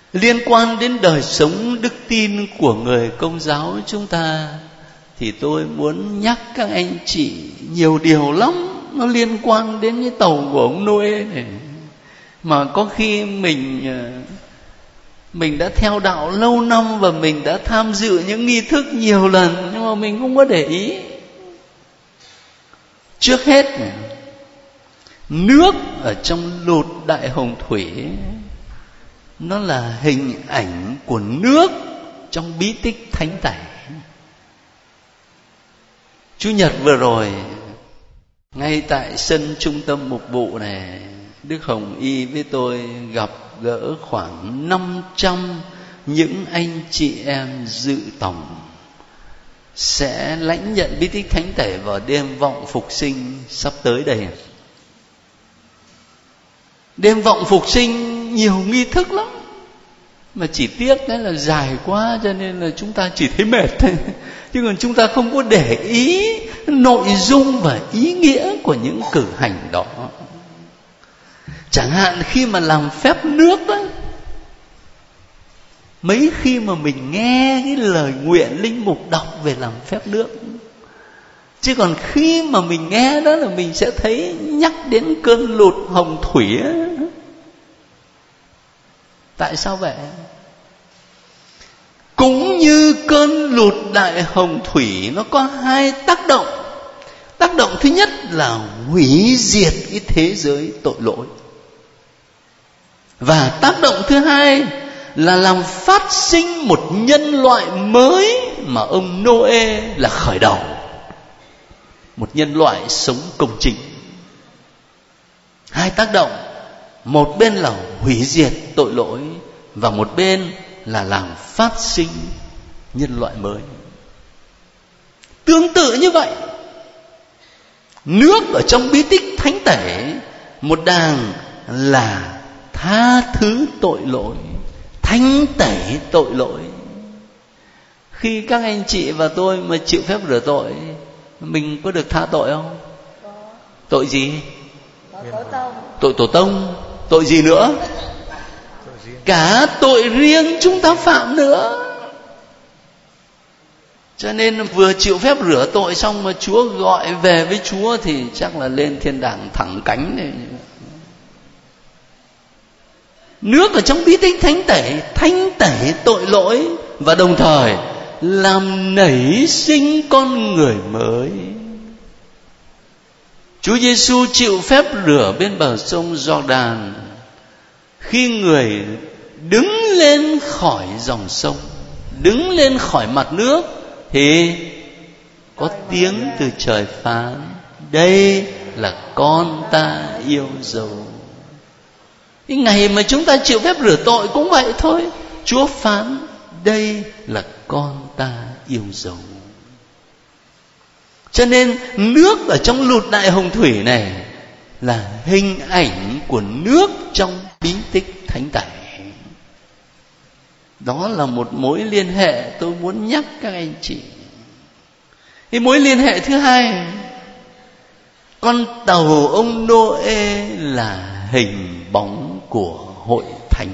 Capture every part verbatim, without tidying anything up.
liên quan đến đời sống đức tin của người Công giáo chúng ta, thì tôi muốn nhắc các anh chị nhiều điều lắm. Nó liên quan đến cái tàu của ông Noe này, mà có khi mình mình đã theo đạo lâu năm và mình đã tham dự những nghi thức nhiều lần, nhưng mà mình không có để ý. Trước hết, nước ở trong lụt Đại Hồng Thủy nó là hình ảnh của nước trong bí tích Thánh Tẩy. Chủ nhật vừa rồi, ngay tại sân trung tâm mục vụ này, Đức Hồng Y với tôi gặp gỡ khoảng năm trăm những anh chị em dự tổng sẽ lãnh nhận bí tích Thánh Tẩy vào đêm vọng phục sinh sắp tới đây. Đêm vọng phục sinh nhiều nghi thức lắm, mà chỉ tiếc đấy là dài quá, cho nên là chúng ta chỉ thấy mệt thôi, chứ còn chúng ta không có để ý nội dung và ý nghĩa của những cử hành đó. Chẳng hạn khi mà làm phép nước đó, mấy khi mà mình nghe cái lời nguyện linh mục đọc về làm phép nước, chứ còn khi mà mình nghe đó là mình sẽ thấy nhắc đến cơn lụt Hồng Thủy ấy. Tại sao vậy? Cũng như cơn lụt Đại Hồng Thủy, nó có hai tác động. Tác động thứ nhất là hủy diệt cái thế giới tội lỗi, và tác động thứ hai là làm phát sinh một nhân loại mới mà ông Noe là khởi đầu. Một nhân loại sống công chính. Hai tác động, một bên là hủy diệt tội lỗi, và một bên là làm phát sinh nhân loại mới. Tương tự như vậy, nước ở trong bí tích Thánh Tẩy, một đàng là tha thứ tội lỗi, thanh tẩy tội lỗi. Khi các anh chị và tôi mà chịu phép rửa tội, mình có được tha tội không? Có. Tội gì? Tổ tông. Tội tổ tông. Tội gì nữa? Cả tội riêng chúng ta phạm nữa. Cho nên vừa chịu phép rửa tội xong mà Chúa gọi về với Chúa thì chắc là lên thiên đàng thẳng cánh này. Nước ở trong bí tích Thánh Tẩy thanh tẩy tội lỗi, và đồng thời làm nảy sinh con người mới. Chúa Giêsu chịu phép rửa bên bờ sông Giô-đan. Khi người đứng lên khỏi dòng sông, đứng lên khỏi mặt nước, thì có tiếng từ trời phán: đây là con ta yêu dấu. Cái ngày mà chúng ta chịu phép rửa tội cũng vậy thôi. Chúa phán: đây là con ta yêu dấu. Cho nên nước ở trong lụt Đại Hồng Thủy này là hình ảnh của nước trong bí tích Thánh Tẩy. Đó là một mối liên hệ tôi muốn nhắc các anh chị. Cái mối liên hệ thứ hai, con tàu ông Noe là hình bóng của hội thánh,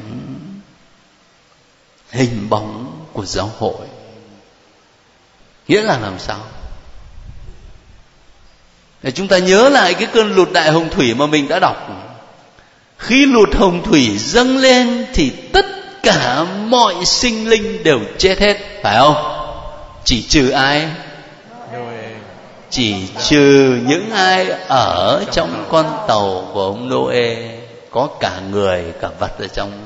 hình bóng của giáo hội. Nghĩa là làm sao? Để chúng ta nhớ lại cái cơn lụt Đại Hồng Thủy mà mình đã đọc. Khi lụt Hồng Thủy dâng lên thì tất cả mọi sinh linh đều chết hết, phải không? Chỉ trừ ai? Chỉ trừ những ai ở trong con tàu của ông Noe, có cả người cả vật ở trong.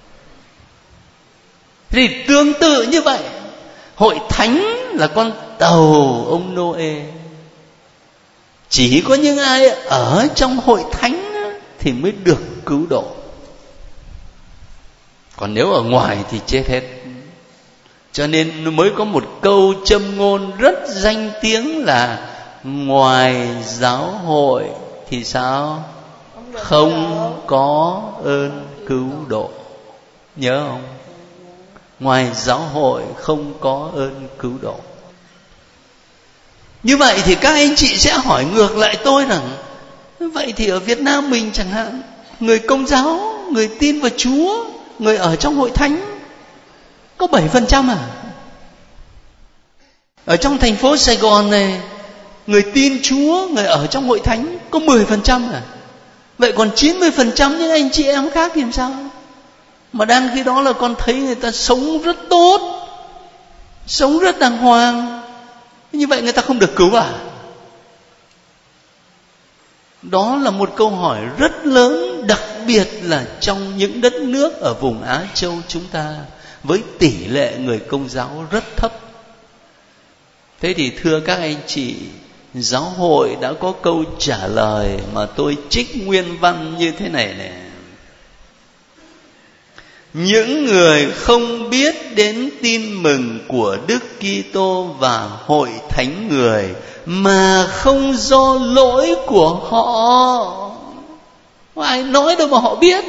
Thì tương tự như vậy, hội thánh là con tàu ông Noe. Chỉ có những ai ở trong hội thánh thì mới được cứu độ, còn nếu ở ngoài thì chết hết. Cho nên mới có một câu châm ngôn rất danh tiếng là: ngoài giáo hội thì sao? Không có ơn cứu độ. Nhớ không? Ngoài giáo hội không có ơn cứu độ. Như vậy thì các anh chị sẽ hỏi ngược lại tôi rằng: vậy thì ở Việt Nam mình chẳng hạn, người Công giáo, người tin vào Chúa, người ở trong hội thánh có bảy phần trăm à? Ở trong thành phố Sài Gòn này, người tin Chúa, người ở trong hội thánh có mười phần trăm à? Vậy còn chín mươi phần trăm những anh chị em khác thì làm sao? Mà đang khi đó là con thấy người ta sống rất tốt, sống rất đàng hoàng. Như vậy người ta không được cứu à? Đó là một câu hỏi rất lớn, đặc biệt là trong những đất nước ở vùng Á Châu chúng ta, với tỷ lệ người Công giáo rất thấp. Thế thì thưa các anh chị, giáo hội đã có câu trả lời mà tôi trích nguyên văn như thế này này: những người không biết đến tin mừng của Đức Kitô và hội thánh người mà không do lỗi của họ. Có ai nói đâu mà họ biết.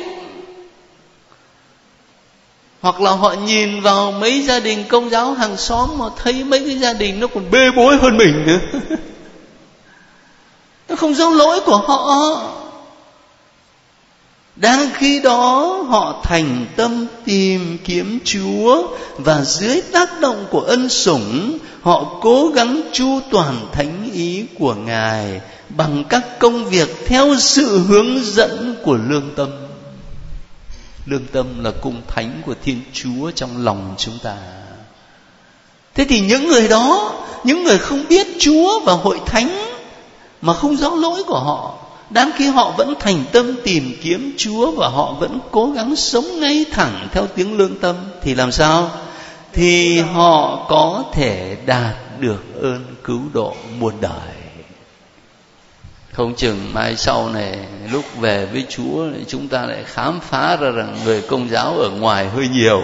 Hoặc là họ nhìn vào mấy gia đình Công giáo hàng xóm mà thấy mấy cái gia đình nó còn bê bối hơn mình nữa. Nó không do lỗi của họ. Đang khi đó họ thành tâm tìm kiếm Chúa, và dưới tác động của ân sủng, họ cố gắng chu toàn thánh ý của Ngài bằng các công việc theo sự hướng dẫn của lương tâm. Lương tâm là cung thánh của Thiên Chúa trong lòng chúng ta. Thế thì những người đó, những người không biết Chúa và hội thánh mà không rõ lỗi của họ, đáng khi họ vẫn thành tâm tìm kiếm Chúa và họ vẫn cố gắng sống ngay thẳng theo tiếng lương tâm, thì làm sao? Thì họ có thể đạt được ơn cứu độ muôn đời. Không chừng mai sau này lúc về với Chúa, chúng ta lại khám phá ra rằng người Công giáo ở ngoài hơi nhiều.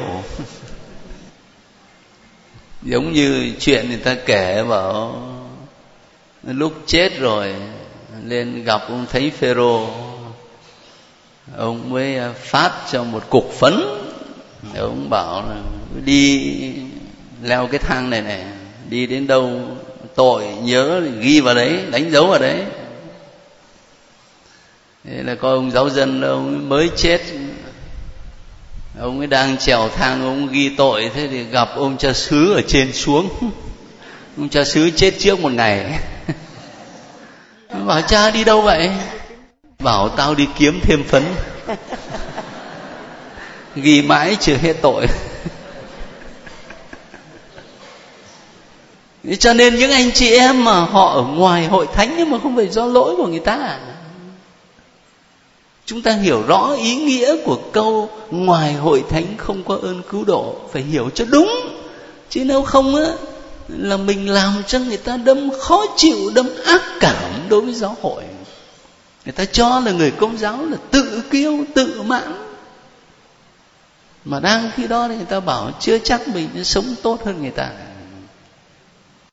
Giống như chuyện người ta kể bảo lúc chết rồi lên gặp ông Thánh Phêrô, ông mới phát cho một cục phấn. Ông bảo là đi leo cái thang này này, đi đến đâu tội nhớ ghi vào đấy, đánh dấu vào đấy. Thế là có ông giáo dân, ông mới chết, ông ấy đang trèo thang, ông ghi tội. Thế thì gặp ông cha xứ ở trên xuống. Ông cha xứ chết trước một ngày. Bảo cha đi đâu vậy? Bảo tao đi kiếm thêm phấn. Ghi mãi chưa hết tội. Cho nên những anh chị em mà họ ở ngoài hội thánh nhưng mà không phải do lỗi của người ta. Chúng ta hiểu rõ ý nghĩa của câu ngoài hội thánh không có ơn cứu độ, phải hiểu cho đúng. Chứ nếu không á, là mình làm cho người ta đâm khó chịu, đâm ác cảm đối với giáo hội. Người ta cho là người Công giáo là tự kiêu, tự mãn. Mà đang khi đó thì người ta bảo chưa chắc mình sống tốt hơn người ta.